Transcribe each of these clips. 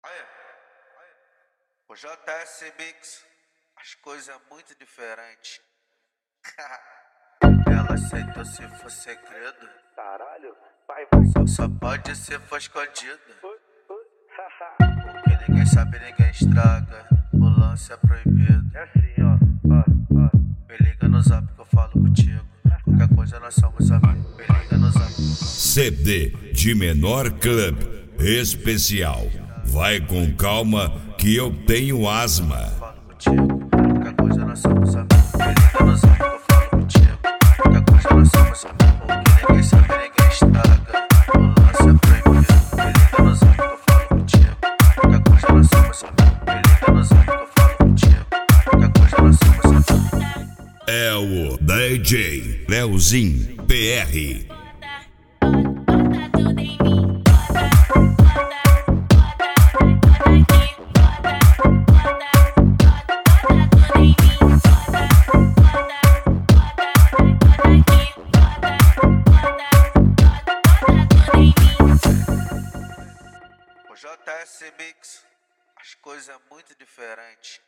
O JS Mix, as coisas é muito diferentes. Ela aceitou se for segredo. Caralho, vai. Só pode se for escondido. Porque ninguém sabe, ninguém estraga. O lance é proibido. É assim, ó. Me liga no zap que eu falo contigo. Qualquer coisa nós somos amigos. Me liga no zap. CD de Menor Club especial. Vai com calma que eu tenho asma. Falo contigo. Qualquer coisa nós somos amigos. Me liga no zap que eu falo contigo. Qualquer coisa nós somos amigos. Porque ninguém sabe, ninguém estraga. O lance é proibido. Me liga no zap que eu falo contigo. Qualquer coisa nós somos amigos. Me liga no zap que eu falo contigo. Qualquer coisa nós somos amigos. É o DJ Leozinho PR. O JS Mix, as coisas é muito diferentes.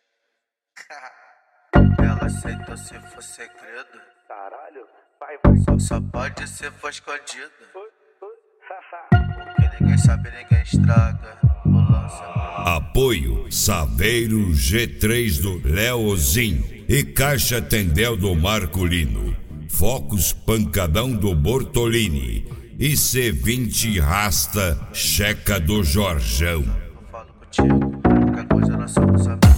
Ela aceitou se for segredo. Caralho, vai. Só pode se for escondido. Porque ninguém sabe, ninguém estraga. O lance é... Apoio Saveiro G3 do Leozinho e Caixa Tendel do Marcolino. Focus Pancadão do Bortolini e C20 Rasta Checa do Jorjão. Eu falo contigo, qualquer coisa nós somos amigos.